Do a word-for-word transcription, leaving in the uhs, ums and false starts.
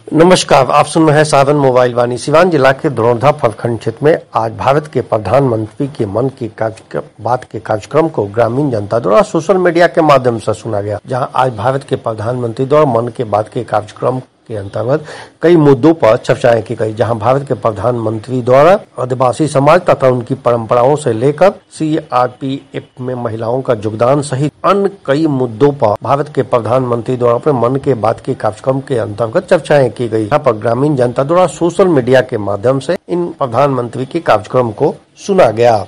नमस्कार, आप सुन रहे हैं साधन मोबाइल वाणी। सिवान जिला के धरोधा प्रखंड क्षेत्र में आज भारत के प्रधानमंत्री के मन की कार्यक्रम बात के कार्यक्रम को ग्रामीण जनता द्वारा सोशल मीडिया के माध्यम से सुना गया, जहां आज भारत के प्रधानमंत्री द्वारा मन की बात के कार्यक्रम के अंतर्गत कई मुद्दों पर चर्चाएं की गई, जहां भारत के प्रधानमंत्री द्वारा आदिवासी समाज तथा उनकी परंपराओं से लेकर सीआरपीएफ में महिलाओं का योगदान सहित अन्य कई मुद्दों पर भारत के प्रधानमंत्री द्वारा अपने मन के बात के कार्यक्रम के अंतर्गत चर्चाएं की गई। यहाँ पर ग्रामीण जनता द्वारा सोशल मीडिया के माध्यम से इन प्रधानमंत्री के कार्यक्रम को सुना गया।